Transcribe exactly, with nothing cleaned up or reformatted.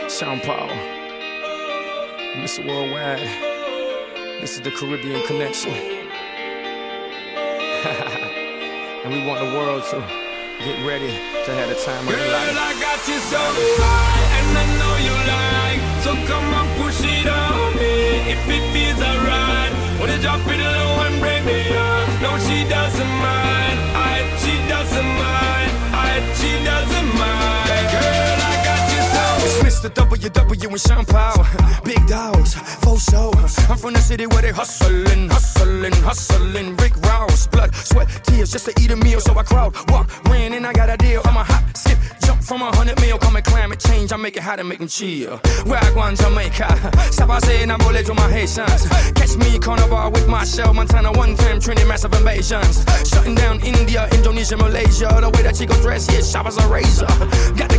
Sean Paul, Mister Worldwide. This is the Caribbean Connection. And we want the world to get ready to have the time of their life. Girl, I got you so high, and I know you like. So come on, push it on me. If it feels alright, wanna drop it low and break me off. No, she doesn't mind. I, she doesn't mind. I, she doesn't mind. Girl, I got you so. It's Mister W W and Sean Paul. Big dogs, faux show. I'm from the city where they hustling, hustling, hustling. Rick Ross, blood, sweat, tears just to eat a meal. So I crowd, walk, ran, and I got a deal. I'm a hop, skip, jump from a hundred mil. Coming climate change, I make it hot and make them chill. Where I go in Jamaica, stop I say and I bullet to my Haitians. Catch me carnival with my shell, Montana one time, Trinity massive invasions. Shutting down India, Indonesia, Malaysia. The way that she go dress, yeah, sharp as a razor. Got the